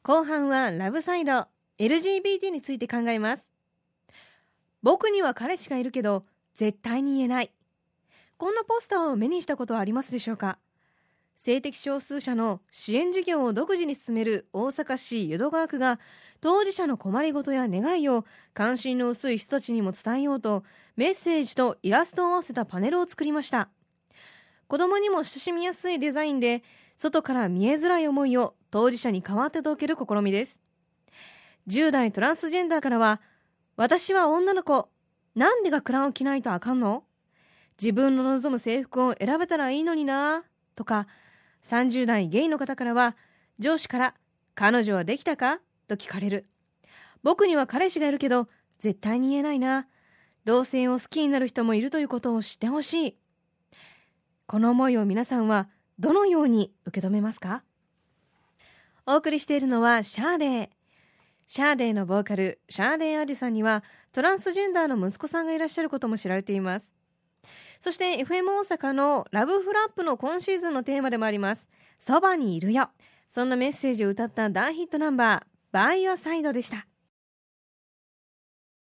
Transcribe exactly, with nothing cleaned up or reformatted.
後半はラブサイド エルジービーティー について考えます。僕には彼氏がいるけど絶対に言えない。こんなポスターを目にしたことはありますでしょうか。性的少数者の支援事業を独自に進める大阪市淀川区が、当事者の困りごとや願いを関心の薄い人たちにも伝えようと、メッセージとイラストを合わせたパネルを作りました。子供にも親しみやすいデザインで、外から見えづらい思いを当事者に代わって届ける試みです。じゅう代トランスジェンダーからは、私は女の子、なんで学ランを着ないとあかんの？自分の望む制服を選べたらいいのになとか、さんじゅう代ゲイの方からは、上司から彼女はできたかと聞かれる。僕には彼氏がいるけど絶対に言えないな。同性を好きになる人もいるということを知ってほしい。この思いを皆さんはどのように受け止めますか？お送りしているのはシャーデー。シャーデーのボーカルシャーデーアディさんにはトランスジェンダーの息子さんがいらっしゃることも知られています。そして エフエム 大阪のラブフラップの今シーズンのテーマでもあります、そばにいるよ。そんなメッセージを歌った大ヒットナンバー By Your Side でした。